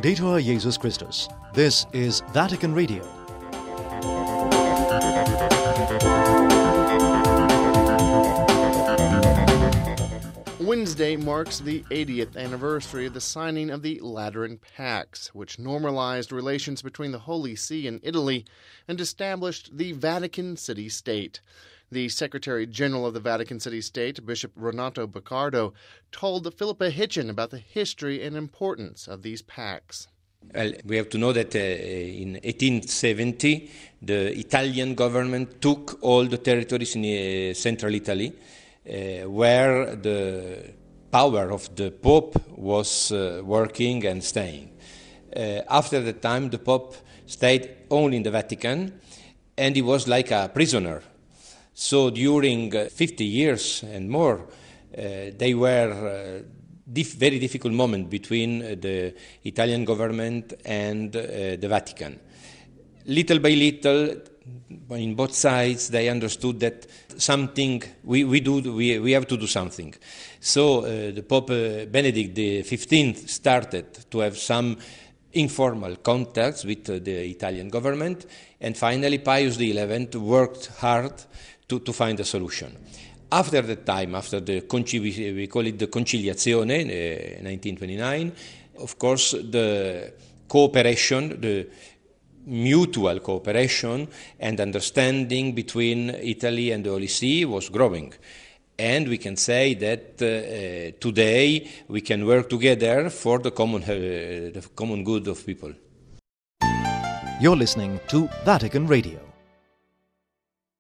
Laudetur Jesus Christus. This is Vatican Radio. Wednesday marks the 80th anniversary of the signing of the Lateran Pax, which normalized relations between the Holy See and Italy and established the Vatican City State. The Secretary General of the Vatican City State, Bishop Renato Baccardo, told Philippa Hitchen about the history and importance of these pacts. Well, we have to know that in 1870, the Italian government took all the territories in central Italy, where the power of the Pope was working and staying. After that time, the Pope stayed only in the Vatican, and he was like a prisoner. So during 50 years and more, they were very difficult moment between the Italian government and the Vatican. Little by little, in both sides, they understood that something we have to do something. So the Pope Benedict XV started to have some informal contacts with the Italian government, and finally Pius XI worked hard to find a solution. After that time, after we call it the Conciliazione, 1929, of course the cooperation, the mutual cooperation and understanding between Italy and the Holy See was growing. And we can say that today we can work together for the common good of people. You're listening to Vatican Radio.